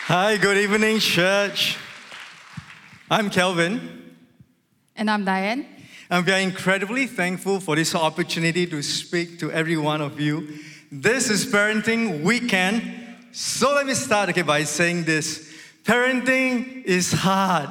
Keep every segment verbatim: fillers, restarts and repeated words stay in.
Hi, good evening, church. I'm Kelvin. And I'm Diane. And we are incredibly thankful for this opportunity to speak to every one of you. This is Parenting Weekend. So let me start okay, by saying this. Parenting is hard.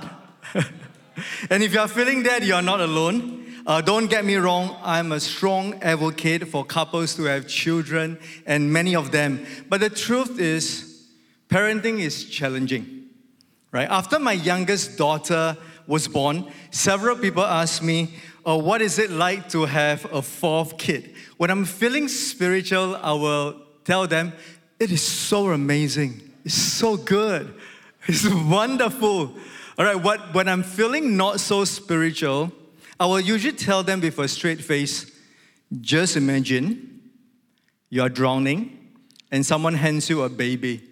And if you are feeling that, you are not alone. Uh, don't get me wrong, I'm a strong advocate for couples to have children, and many of them. But the truth is, parenting is challenging, right? After my youngest daughter was born, several people asked me, oh, what is it like to have a fourth kid? When I'm feeling spiritual, I will tell them, it is so amazing. It's so good. It's wonderful. All right, what, when I'm feeling not so spiritual, I will usually tell them with a straight face, just imagine you're drowning and someone hands you a baby.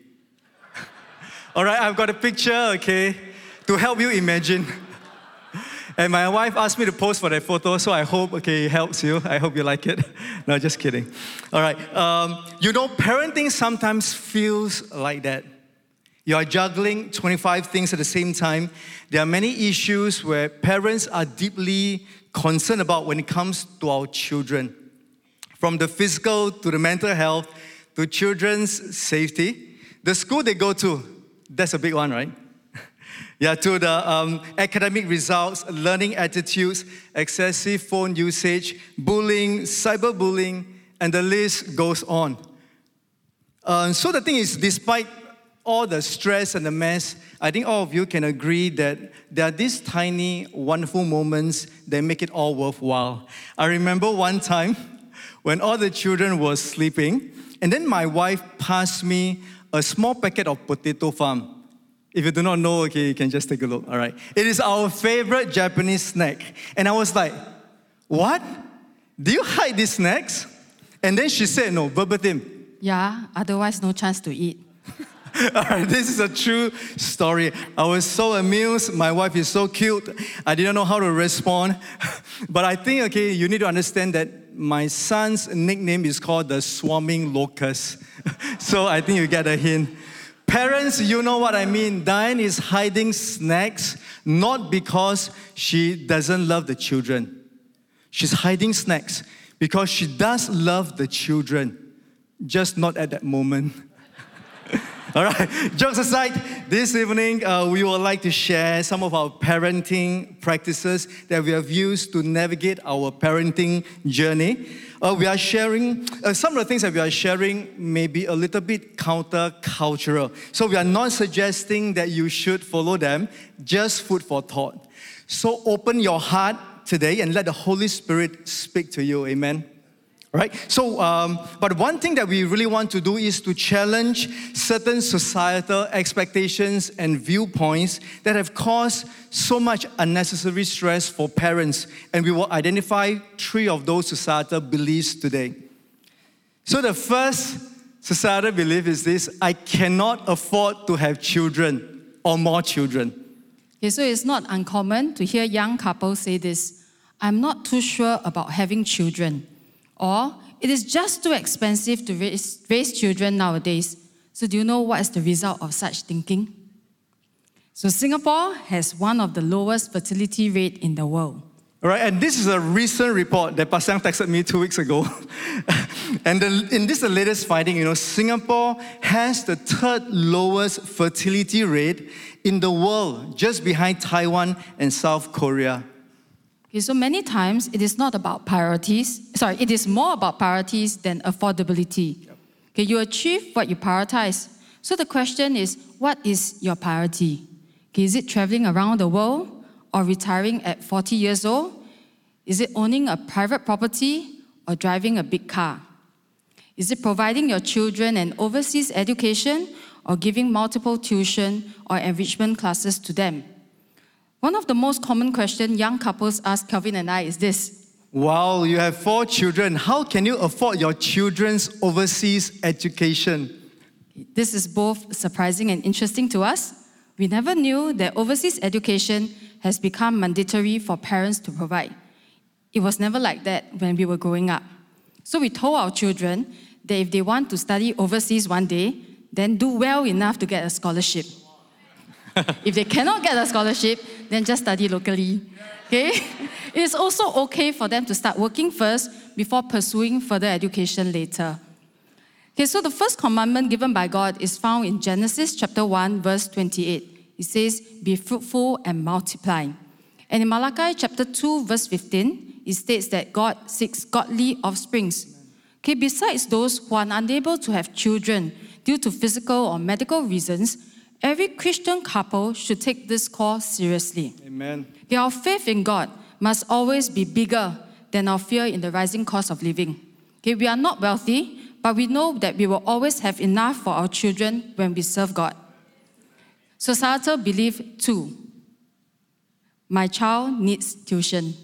All right, I've got a picture, okay, to help you imagine. And my wife asked me to post for that photo, so I hope, okay, it helps you. I hope you like it. No, just kidding. All right, um, you know, parenting sometimes feels like that. You are juggling twenty-five things at the same time. There are many issues where parents are deeply concerned about when it comes to our children. From the physical to the mental health to children's safety. The school they go to, that's a big one, right? Yeah, to the um, academic results, learning attitudes, excessive phone usage, bullying, cyberbullying, and the list goes on. Uh, so the thing is, despite all the stress and the mess, I think all of you can agree that there are these tiny, wonderful moments that make it all worthwhile. I remember one time when all the children were sleeping, and then my wife passed me a small packet of potato farm. If you do not know, okay, you can just take a look, all right? It is our favorite Japanese snack. And I was like, what? Do you hide these snacks? And then she said, no, verbatim. Yeah, otherwise no chance to eat. All right, this is a true story. I was so amused. My wife is so cute. I didn't know how to respond. But I think, okay, you need to understand that my son's nickname is called the Swarming Locust. So I think you get a hint. Parents, you know what I mean. Diane is hiding snacks not because she doesn't love the children. She's hiding snacks because she does love the children, just not at that moment. All right, jokes aside, this evening uh, we would like to share some of our parenting practices that we have used to navigate our parenting journey. Uh, we are sharing, uh, some of the things that we are sharing may be a little bit counter-cultural. So we are not suggesting that you should follow them, just food for thought. So open your heart today and let the Holy Spirit speak to you, amen? Right? So, um, but one thing that we really want to do is to challenge certain societal expectations and viewpoints that have caused so much unnecessary stress for parents. And we will identify three of those societal beliefs today. So the first societal belief is this: I cannot afford to have children or more children. Okay, so it's not uncommon to hear young couples say this: I'm not too sure about having children. Or, it is just too expensive to raise, raise children nowadays. So do you know what is the result of such thinking? So Singapore has one of the lowest fertility rate in the world. All right, and this is a recent report that Pasang texted me two weeks ago. And the, in this the latest finding, you know, Singapore has the third lowest fertility rate in the world, just behind Taiwan and South Korea. Okay, so many times it is not about priorities. Sorry, it is more about priorities than affordability. Okay, you achieve what you prioritize. So the question is, what is your priority? Okay, is it traveling around the world or retiring at forty years old? Is it owning a private property or driving a big car? Is it providing your children an overseas education or giving multiple tuition or enrichment classes to them? One of the most common questions young couples ask Kelvin and I is this: wow, you have four children. How can you afford your children's overseas education? This is both surprising and interesting to us. We never knew that overseas education has become mandatory for parents to provide. It was never like that when we were growing up. So we told our children that if they want to study overseas one day, then do well enough to get a scholarship. If they cannot get a scholarship, then just study locally. Okay? It's also okay for them to start working first before pursuing further education later. Okay, so the first commandment given by God is found in Genesis chapter one, verse twenty-eight. It says, be fruitful and multiply. And in Malachi chapter two, verse fifteen, it states that God seeks godly offsprings. Okay, besides those who are unable to have children due to physical or medical reasons, every Christian couple should take this call seriously. Amen. Okay, our faith in God must always be bigger than our fear in the rising cost of living. Okay, we are not wealthy, but we know that we will always have enough for our children when we serve God. Societal belief two. My child needs tuition.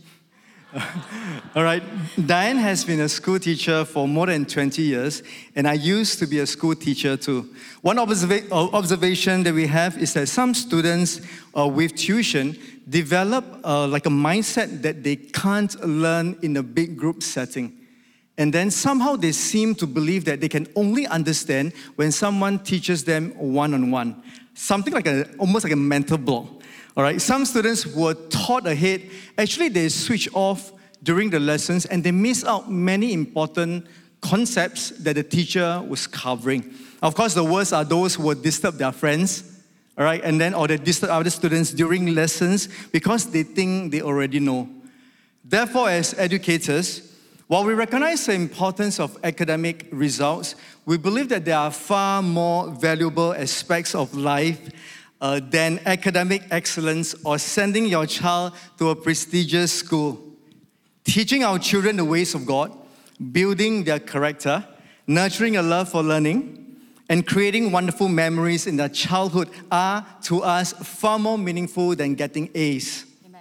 All right, Diane has been a school teacher for more than twenty years, and I used to be a school teacher too. One observa- observation that we have is that some students uh, with tuition develop uh, like a mindset that they can't learn in a big group setting. And then somehow they seem to believe that they can only understand when someone teaches them one-on-one. Something like a, almost like a mental block. All right, some students who are taught ahead, actually they switch off during the lessons and they miss out many important concepts that the teacher was covering. Of course, the worst are those who will disturb their friends, all right, and then or they disturb other students during lessons because they think they already know. Therefore, as educators, while we recognize the importance of academic results, we believe that there are far more valuable aspects of life Uh, than academic excellence or sending your child to a prestigious school. Teaching our children the ways of God, building their character, nurturing a love for learning, and creating wonderful memories in their childhood are, to us, far more meaningful than getting A's. Amen.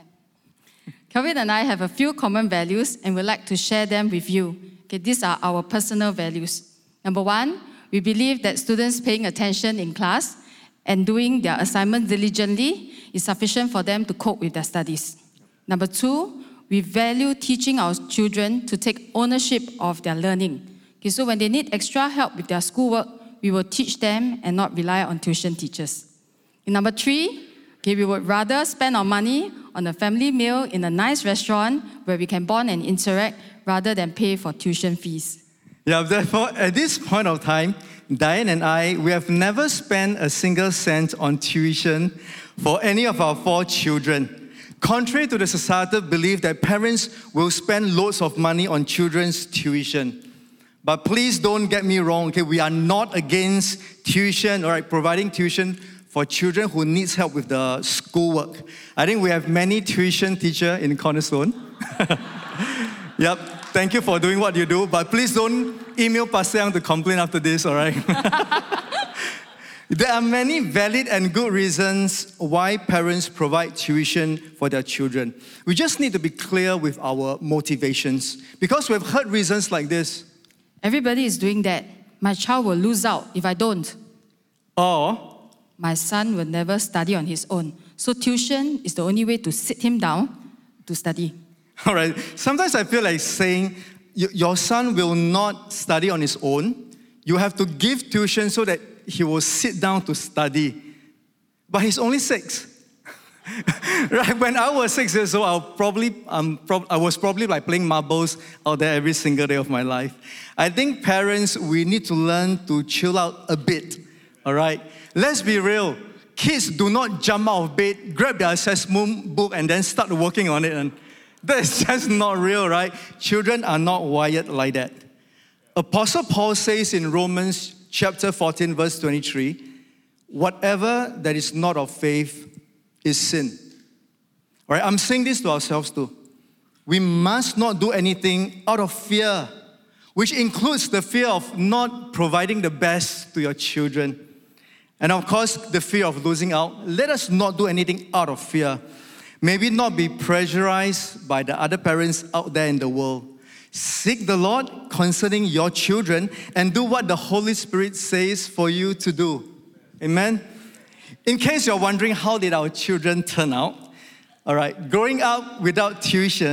Kelvin and I have a few common values and we'd like to share them with you. Okay, these are our personal values. Number one, we believe that students paying attention in class and doing their assignments diligently is sufficient for them to cope with their studies. Number two, we value teaching our children to take ownership of their learning. Okay, so when they need extra help with their schoolwork, we will teach them and not rely on tuition teachers. And number three, okay, we would rather spend our money on a family meal in a nice restaurant where we can bond and interact rather than pay for tuition fees. Yeah, therefore, at this point of time, Diane and I, we have never spent a single cent on tuition for any of our four children. Contrary to the societal belief that parents will spend loads of money on children's tuition. But please don't get me wrong, okay? We are not against tuition, all right, providing tuition for children who needs help with the schoolwork. I think we have many tuition teachers in Cornerstone. Yep. Thank you for doing what you do, but please don't email Pastor Yang to complain after this, all right? There are many valid and good reasons why parents provide tuition for their children. We just need to be clear with our motivations because we've heard reasons like this. Everybody is doing that. My child will lose out if I don't. Or, my son will never study on his own. So tuition is the only way to sit him down to study. all right, sometimes I feel like saying, your son will not study on his own. You have to give tuition so that he will sit down to study. But he's only six. Right, when I was six years old, I, probably, um, prob- I was probably like playing marbles out there every single day of my life. I think parents, we need to learn to chill out a bit, all right? Let's be real. Kids do not jump out of bed, grab their assessment book, and then start working on it. And that's just not real, right? Children are not wired like that. Apostle Paul says in Romans chapter fourteen, verse twenty-three, whatever that is not of faith is sin. All right, I'm saying this to ourselves too. We must not do anything out of fear, which includes the fear of not providing the best to your children. And of course, the fear of losing out. Let us not do anything out of fear. Maybe not be pressurized by the other parents out there in the world. Seek the Lord concerning your children and do what the Holy Spirit says for you to do. Amen? In case you're wondering how did our children turn out, all right, growing up without tuition,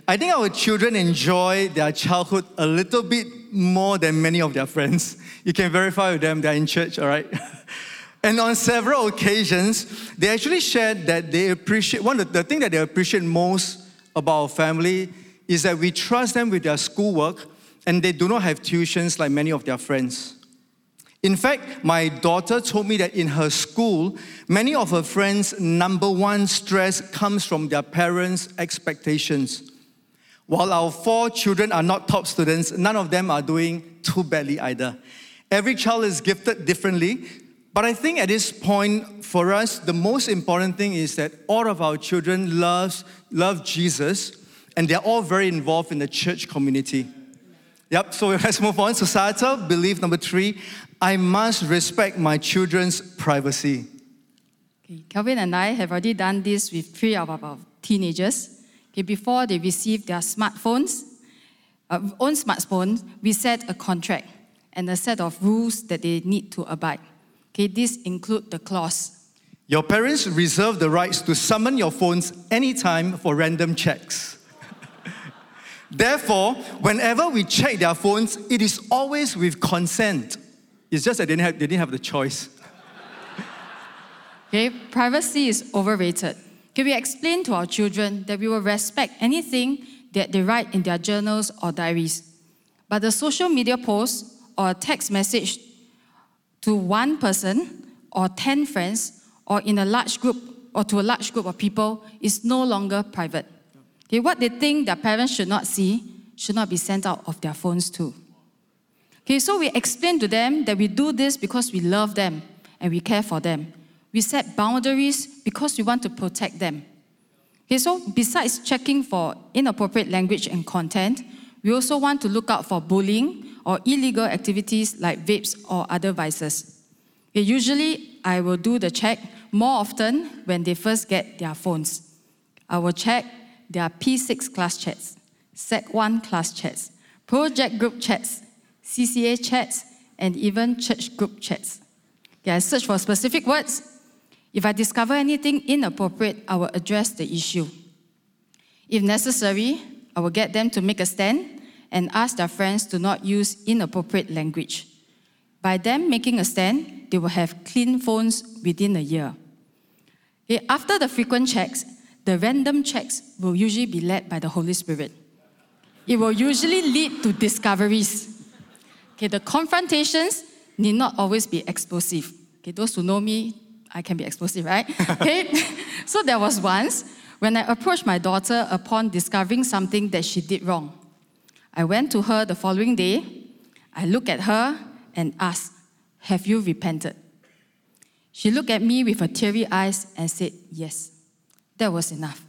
I think our children enjoy their childhood a little bit more than many of their friends. You can verify with them, they're in church, all right? And on several occasions, they actually shared that they appreciate, one of the, the things that they appreciate most about our family is that we trust them with their schoolwork and they do not have tuitions like many of their friends. In fact, my daughter told me that in her school, many of her friends' number one stress comes from their parents' expectations. While our four children are not top students, none of them are doing too badly either. Every child is gifted differently, but I think at this point, for us, the most important thing is that all of our children loves, love Jesus, and they're all very involved in the church community. Yep, so let's move on. Societal belief number three, I must respect my children's privacy. Okay, Kelvin and I have already done this with three of our teenagers. Okay, before they receive their smartphones, uh, own smartphones, we set a contract and a set of rules that they need to abide. Okay, these include the clause. Your parents reserve the rights to summon your phones anytime for random checks. Therefore, whenever we check their phones, it is always with consent. It's just that they didn't have, they didn't have the choice. Okay, privacy is overrated. Okay, we explain to our children that we will respect anything that they write in their journals or diaries. But the social media post or a text message to one person or ten friends or in a large group or to a large group of people is no longer private. Okay, what they think their parents should not see should not be sent out of their phones too. Okay, so we explain to them that we do this because we love them and we care for them. We set boundaries because we want to protect them. Okay, so besides checking for inappropriate language and content, we also want to look out for bullying or illegal activities like vapes or other vices. Okay, usually, I will do the check more often when they first get their phones. I will check their P six class chats, Sec one class chats, project group chats, C C A chats, and even church group chats. Okay, I search for specific words. If I discover anything inappropriate, I will address the issue. If necessary, I will get them to make a stand and ask their friends to not use inappropriate language. By them making a stand, they will have clean phones within a year. Okay, after the frequent checks, the random checks will usually be led by the Holy Spirit. It will usually lead to discoveries. Okay, the confrontations need not always be explosive. Okay, those who know me, I can be explosive, right? Okay, so there was once when I approached my daughter upon discovering something that she did wrong. I went to her the following day, I looked at her and asked, "Have you repented?" She looked at me with her teary eyes and said, "Yes." That was enough.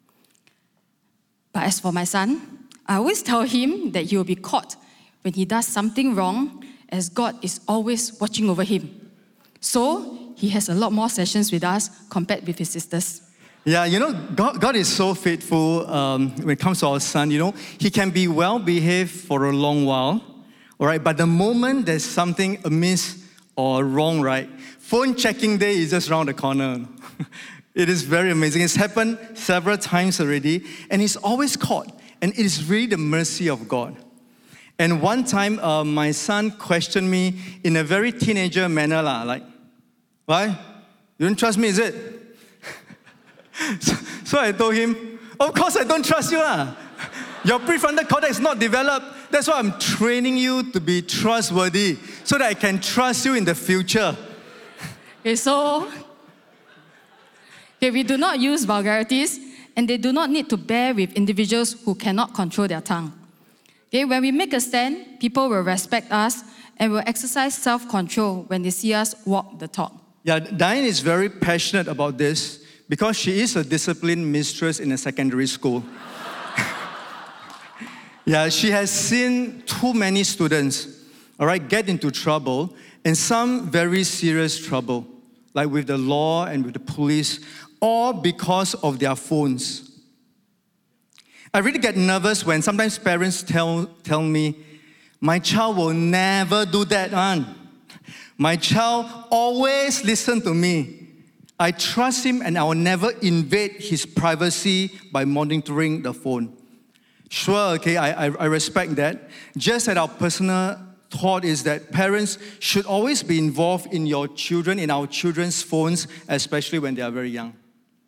But as for my son, I always tell him that he will be caught when he does something wrong, as God is always watching over him. So he has a lot more sessions with us compared with his sisters. Yeah, you know, God, God is so faithful um, when it comes to our son. You know, he can be well-behaved for a long while, all right? But the moment there's something amiss or wrong, right, phone checking day is just around the corner. It is very amazing. It's happened several times already, and he's always caught. And it is really the mercy of God. And one time, uh, my son questioned me in a very teenager manner, lah, like, "Why? You don't trust me, is it?" so, so I told him, "Of course I don't trust you, lah. Your prefrontal cortex is not developed. That's why I'm training you to be trustworthy, so that I can trust you in the future." Okay, so okay, we do not use vulgarities, and they do not need to bear with individuals who cannot control their tongue. Okay, when we make a stand, people will respect us and will exercise self-control when they see us walk the talk. Yeah, Diane is very passionate about this because she is a discipline mistress in a secondary school. Yeah, she has seen too many students, all right, get into trouble, and some very serious trouble, like with the law and with the police, all because of their phones. I really get nervous when sometimes parents tell, tell me, "My child will never do that, man. My child always listen to me. I trust him and I will never invade his privacy by monitoring the phone." Sure, okay, I, I, I respect that. Just that our personal thought is that parents should always be involved in your children, in our children's phones, especially when they are very young.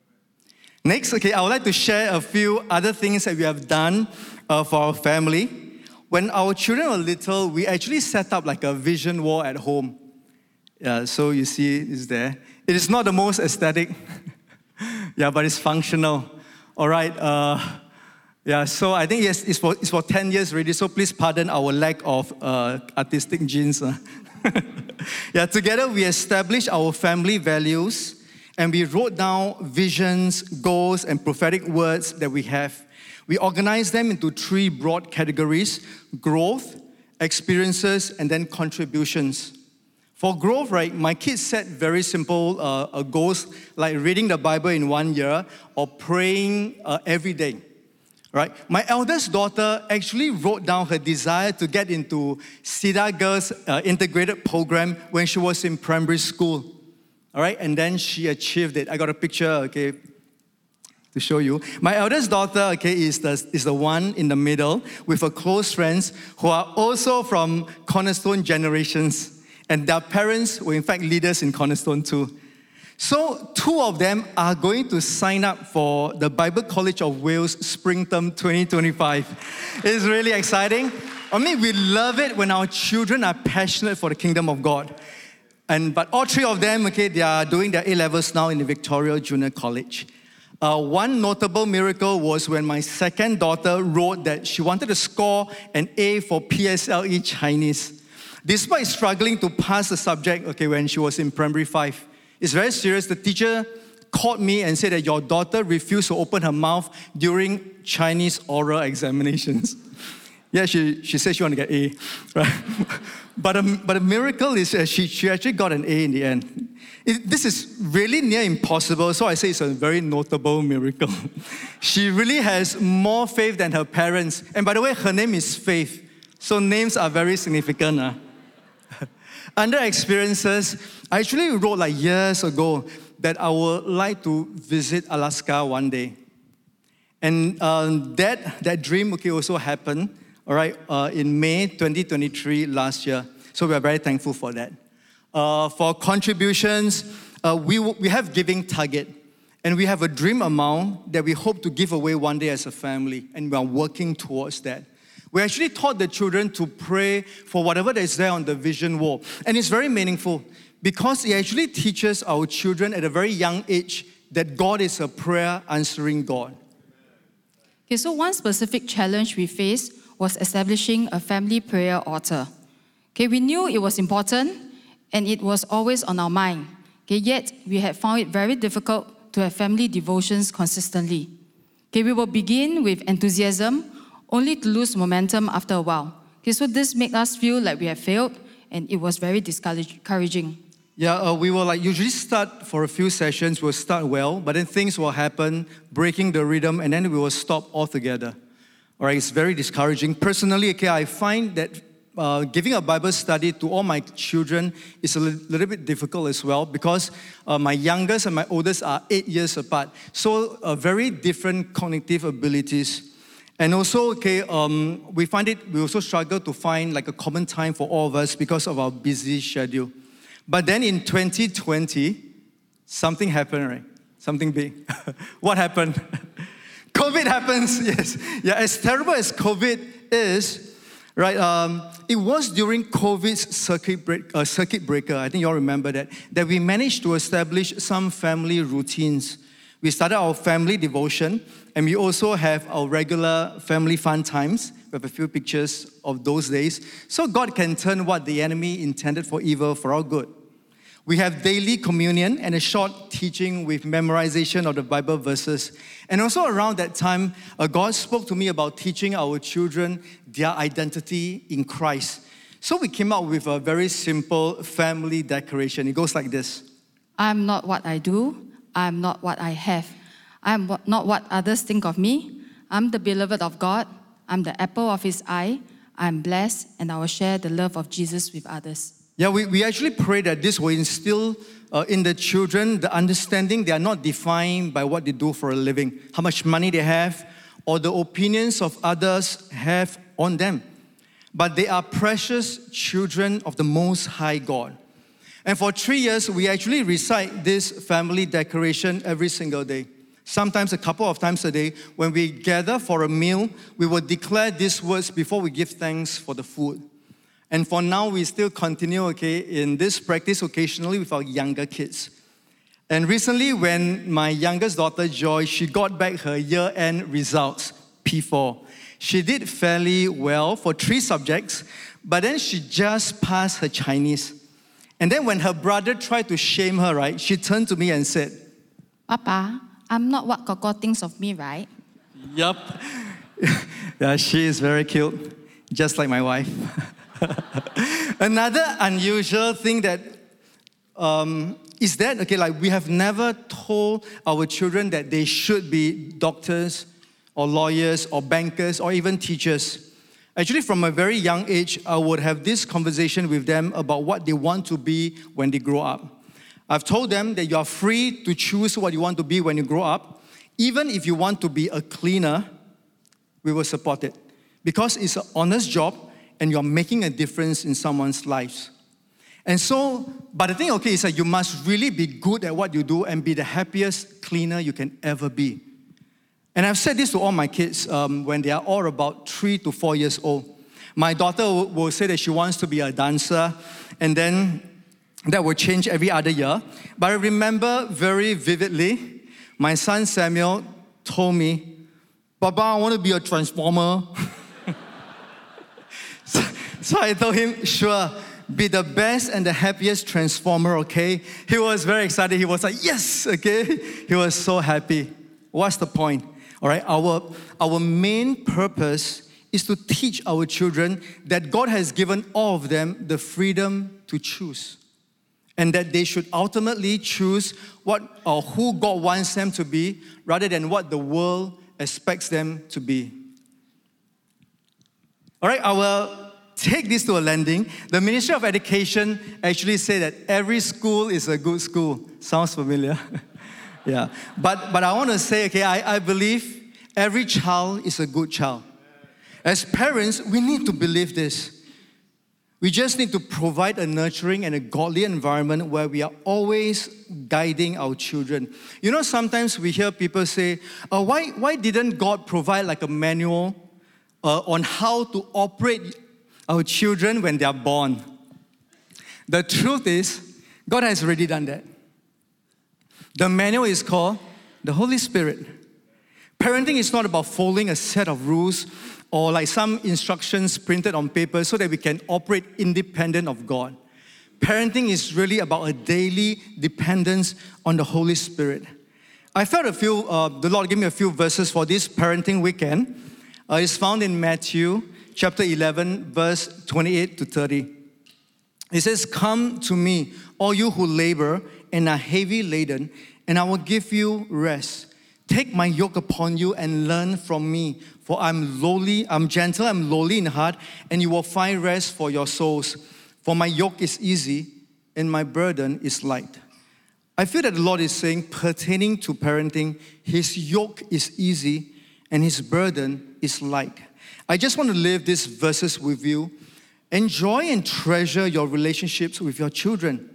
Next, okay, I would like to share a few other things that we have done uh, for our family. When our children were little, we actually set up like a vision wall at home. Yeah, so you see it's there. It is not the most aesthetic, yeah, but it's functional. All right, uh, yeah, so I think yes, it's for, it's for ten years already, so please pardon our lack of uh, artistic genes. Uh. Yeah, together we established our family values, and we wrote down visions, goals, and prophetic words that we have. We organized them into three broad categories: growth, experiences, and then contributions. For growth, right, my kids set very simple uh, uh, goals like reading the Bible in one year or praying uh, every day, right? My eldest daughter actually wrote down her desire to get into Cedar Girls uh, integrated program when she was in primary school, all right? And then she achieved it. I got a picture, okay, to show you. My eldest daughter, okay, is the, is the one in the middle with her close friends who are also from Cornerstone generations. And their parents were in fact leaders in Cornerstone too. So two of them are going to sign up for the Bible College of Wales Spring Term twenty twenty-five. It's really exciting. I mean, we love it when our children are passionate for the kingdom of God. And but all three of them, okay, they are doing their A-levels now in the Victoria Junior College. Uh, one notable miracle was when my second daughter wrote that she wanted to score an A for P S L E Chinese. Despite struggling to pass the subject, okay, when she was in primary five, it's very serious. The teacher called me and said that your daughter refused to open her mouth during Chinese oral examinations. Yeah, she, she said she wanted to get A, right? but, a, but a miracle is uh, she, she actually got an A in the end. It, this is really near impossible, so I say it's a very notable miracle. She really has more faith than her parents. And by the way, her name is Faith, so names are very significant. Huh? Under experiences, I actually wrote like years ago that I would like to visit Alaska one day. And um, that, that dream okay, also happened, all right, uh, in May twenty twenty-three last year. So we are very thankful for that. Uh, for contributions, uh, we, we have giving target. And we have a dream amount that we hope to give away one day as a family. And we are working towards that. We actually taught the children to pray for whatever that is there on the vision wall. And it's very meaningful because it actually teaches our children at a very young age that God is a prayer answering God. Okay, so one specific challenge we faced was establishing a family prayer altar. Okay, we knew it was important and it was always on our mind. Okay, yet we had found it very difficult to have family devotions consistently. Okay, we will begin with enthusiasm, only to lose momentum after a while. Okay, so this made us feel like we have failed, and it was very discouraging. Yeah, uh, we will like usually start for a few sessions, we'll start well, but then things will happen, breaking the rhythm, and then we will stop altogether. All right, it's very discouraging. Personally, okay, I find that uh, giving a Bible study to all my children is a li- little bit difficult as well because uh, my youngest and my oldest are eight years apart. So uh, very different cognitive abilities. And also, okay, um, we find it, we also struggle to find like a common time for all of us because of our busy schedule. But then in twenty twenty, something happened, right? Something big. What happened? COVID happens, yes. Yeah, as terrible as COVID is, right? Um, it was during COVID's circuit, break, uh, circuit breaker, I think you all remember that, that we managed to establish some family routines. We started our family devotion, and we also have our regular family fun times. We have a few pictures of those days. So God can turn what the enemy intended for evil for our good. We have daily communion and a short teaching with memorization of the Bible verses. And also around that time, uh, God spoke to me about teaching our children their identity in Christ. So we came up with a very simple family decoration. It goes like this. I'm not what I do. I'm not what I have. I'm not what others think of me. I'm the beloved of God. I'm the apple of His eye. I'm blessed, and I will share the love of Jesus with others. Yeah, we, we actually pray that this will instill uh, in the children the understanding they are not defined by what they do for a living, how much money they have, or the opinions of others have on them. But they are precious children of the Most High God. And for three years, we actually recite this family declaration every single day. Sometimes a couple of times a day, when we gather for a meal, we will declare these words before we give thanks for the food. And for now, we still continue, okay, in this practice occasionally with our younger kids. And recently, when my youngest daughter, Joy, she got back her year-end results, P four. She did fairly well for three subjects, but then she just passed her Chinese. And then when her brother tried to shame her, right, she turned to me and said, Papa, I'm not what Koko thinks of me, right? Yup. Yeah, she is very cute, just like my wife. Another unusual thing that um, is that, okay, like we have never told our children that they should be doctors or lawyers or bankers or even teachers. Actually, from a very young age, I would have this conversation with them about what they want to be when they grow up. I've told them that you are free to choose what you want to be when you grow up. Even if you want to be a cleaner, we will support it. Because it's an honest job and you're making a difference in someone's lives. And so, but the thing, okay, is that you must really be good at what you do and be the happiest cleaner you can ever be. And I've said this to all my kids um, when they are all about three to four years old. My daughter will, will say that she wants to be a dancer, and then that will change every other year. But I remember very vividly, my son Samuel told me, Papa, I want to be a transformer. so, so I told him, sure, be the best and the happiest transformer, okay? He was very excited. He was like, yes, okay? He was so happy. What's the point? All right, our, our main purpose is to teach our children that God has given all of them the freedom to choose. And that they should ultimately choose what or who God wants them to be rather than what the world expects them to be. All right, I will take this to a landing. The Ministry of Education actually said that every school is a good school. Sounds familiar? Yeah, but, but I want to say, okay, I, I believe every child is a good child. As parents, we need to believe this. We just need to provide a nurturing and a godly environment where we are always guiding our children. You know, sometimes we hear people say, uh, why, why didn't God provide like a manual uh, on how to operate our children when they are born? The truth is, God has already done that. The manual is called the Holy Spirit. Parenting is not about following a set of rules or like some instructions printed on paper so that we can operate independent of God. Parenting is really about a daily dependence on the Holy Spirit. I felt a few, uh, the Lord gave me a few verses for this parenting weekend. Uh, it's found in Matthew chapter eleven, verse twenty-eight to thirty. It says, come to me, all you who labor and are heavy laden, and I will give you rest. Take my yoke upon you and learn from me, for I'm lowly, I'm gentle, I'm lowly in heart, and you will find rest for your souls. For my yoke is easy and my burden is light. I feel that the Lord is saying, pertaining to parenting, His yoke is easy and His burden is light. I just want to leave these verses with you. Enjoy and treasure your relationships with your children.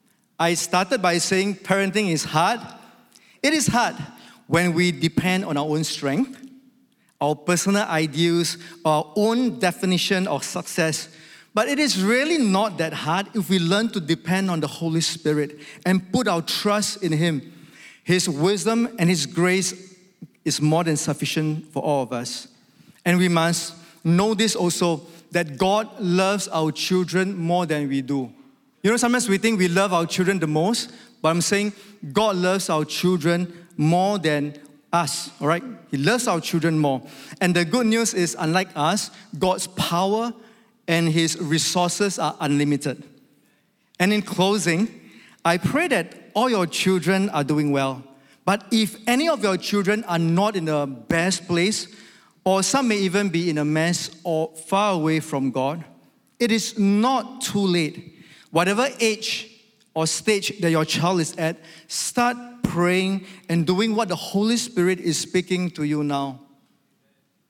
I started by saying parenting is hard. It is hard when we depend on our own strength, our personal ideals, our own definition of success. But it is really not that hard if we learn to depend on the Holy Spirit and put our trust in Him. His wisdom and His grace is more than sufficient for all of us. And we must know this also, that God loves our children more than we do. You know, sometimes we think we love our children the most, but I'm saying God loves our children more than us, all right? He loves our children more. And the good news is, unlike us, God's power and His resources are unlimited. And in closing, I pray that all your children are doing well. But if any of your children are not in the best place, or some may even be in a mess or far away from God, it is not too late. Whatever age or stage that your child is at, start praying and doing what the Holy Spirit is speaking to you now.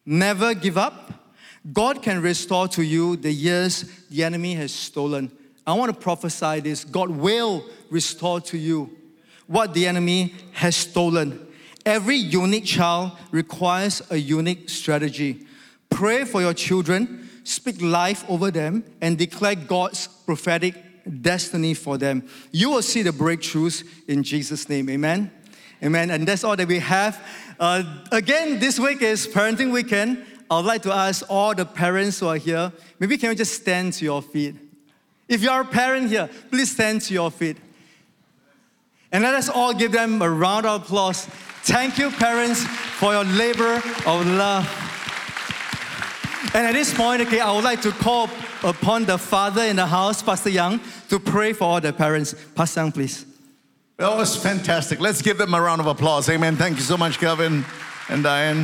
Never give up. God can restore to you the years the enemy has stolen. I want to prophesy this. God will restore to you what the enemy has stolen. Every unique child requires a unique strategy. Pray for your children, speak life over them, and declare God's prophetic destiny for them. You will see the breakthroughs in Jesus' name. Amen. Amen. And that's all that we have. Uh, again, this week is Parenting Weekend. I would like to ask all the parents who are here, maybe can you just stand to your feet? If you are a parent here, please stand to your feet. And let us all give them a round of applause. Thank you, parents, for your labor of love. And at this point, okay, I would like to call upon the father in the house, Pastor Young, to pray for all the parents. Pastor Young, please. That was fantastic. Let's give them a round of applause. Amen. Thank you so much, Kevin and Diane.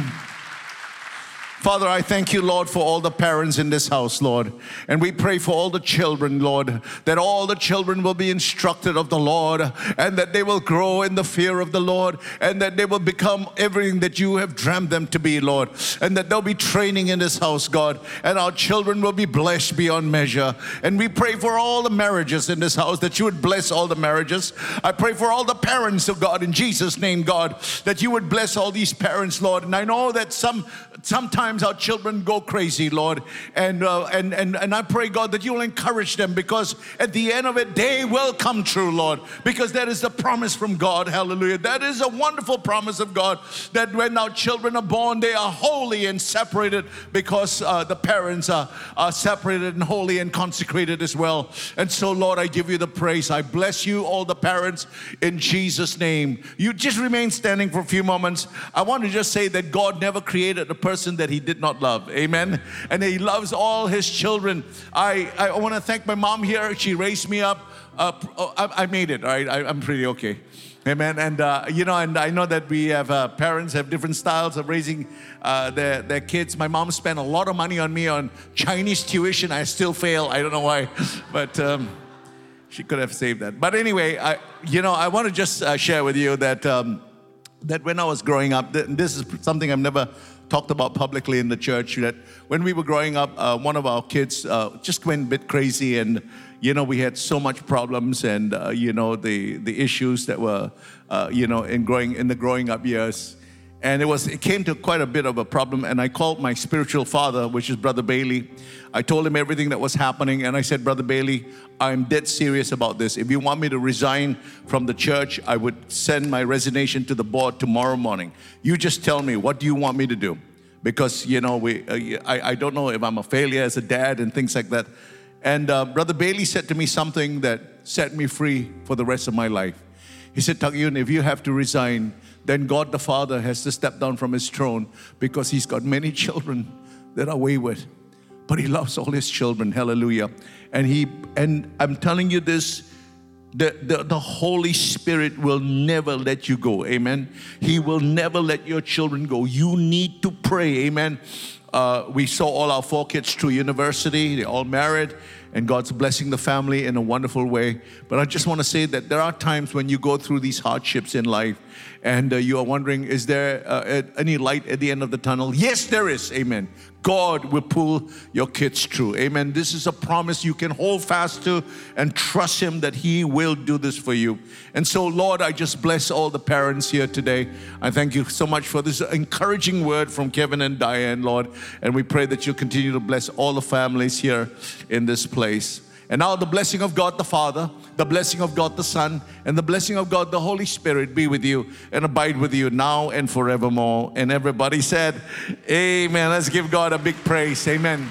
Father, I thank you, Lord, for all the parents in this house, Lord. And we pray for all the children, Lord, that all the children will be instructed of the Lord, and that they will grow in the fear of the Lord, and that they will become everything that you have dreamt them to be, Lord. And that there'll be training in this house, God, and our children will be blessed beyond measure. And we pray for all the marriages in this house, that you would bless all the marriages. I pray for all the parents of God, in Jesus' name, God, that you would bless all these parents, Lord. And I know that some sometimes our children go crazy, Lord, and, uh, and and and I pray, God, that you will encourage them, because at the end of it, they will come true, Lord, because that is the promise from God. Hallelujah. That is a wonderful promise of God, that when our children are born, they are holy and separated, because uh, the parents are, are separated and holy and consecrated as well. And so, Lord, I give you the praise. I bless you, all the parents, in Jesus' name. You just remain standing for a few moments. I want to just say that God never created a person that he did not love. Amen. And he loves all his children. I, I want to thank my mom here. She raised me up. Uh, I, I made it. All right. I, I'm pretty okay. Amen. And, uh, you know, and I know that we have uh, parents have different styles of raising uh, their, their kids. My mom spent a lot of money on me on Chinese tuition. I still fail. I don't know why. But um, she could have saved that. But anyway, I, you know, I want to just uh, share with you that, um, that when I was growing up, th- this is something I've never talked about publicly in the church, that when we were growing up, uh, one of our kids uh, just went a bit crazy, and you know, we had so much problems, and uh, you know, the the issues that were uh, you know in growing in the growing up years, and it was it came to quite a bit of a problem. And I called my spiritual father, which is Brother Bailey. I told him everything that was happening, and I said, Brother Bailey, I'm dead serious about this. If you want me to resign from the church, I would send my resignation to the board tomorrow morning. You just tell me, what do you want me to do? Because, you know, we, uh, I, I don't know if I'm a failure as a dad and things like that. And uh, Brother Bailey said to me something that set me free for the rest of my life. He said, Tak Yun, if you have to resign, then God the Father has to step down from his throne, because he's got many children that are wayward. But he loves all his children. Hallelujah. And he and I'm telling you this, the, the, the Holy Spirit will never let you go. Amen. He will never let your children go. You need to pray. Amen. Uh, we saw all our four kids through university. They're all married, and God's blessing the family in a wonderful way. But I just want to say that there are times when you go through these hardships in life, and uh, you are wondering, is there uh, any light at the end of the tunnel? Yes, there is. Amen. God will pull your kids through. Amen. This is a promise you can hold fast to and trust him that he will do this for you. And so, Lord, I just bless all the parents here today. I thank you so much for this encouraging word from Kevin and Diane, Lord. And we pray that you continue to bless all the families here in this place. And now the blessing of God the Father, the blessing of God the Son, and the blessing of God the Holy Spirit be with you and abide with you now and forevermore. And everybody said, amen. Let's give God a big praise. Amen.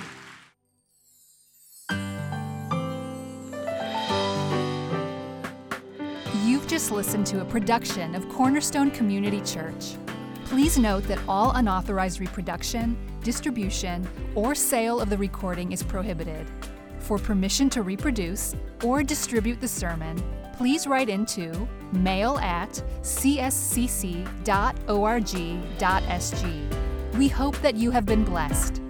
You've just listened to a production of Cornerstone Community Church. Please note that all unauthorized reproduction, distribution, or sale of the recording is prohibited. For permission to reproduce or distribute the sermon, please write into mail at c s c c dot org dot s g. We hope that you have been blessed.